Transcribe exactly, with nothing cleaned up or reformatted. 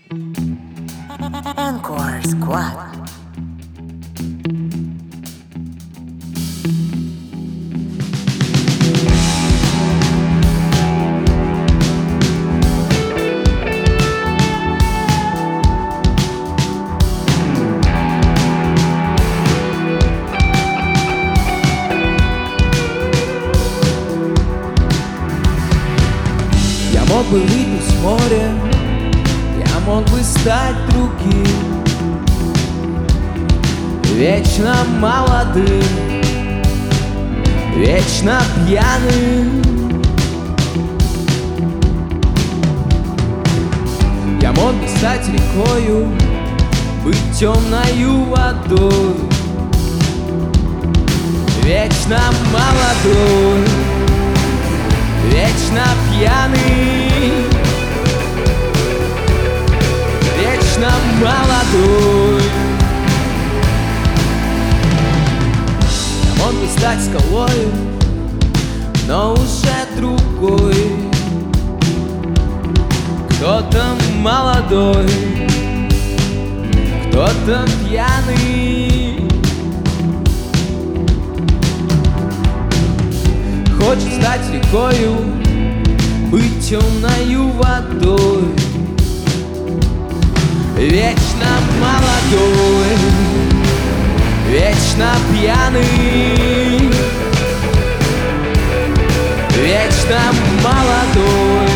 Encore Squad. Я мог бы выпить с моря, я мог бы стать другим, вечно молодым, вечно пьяным. Я мог бы стать рекою, быть темною водой, вечно молодой, вечно пьяный, вечно молодой. Я мог бы стать скалой, но уже другой, кто-то молодой, кто-то пьяный. Хочет стать рекою, быть темною водой, вечно молодой, вечно пьяный, вечно молодой.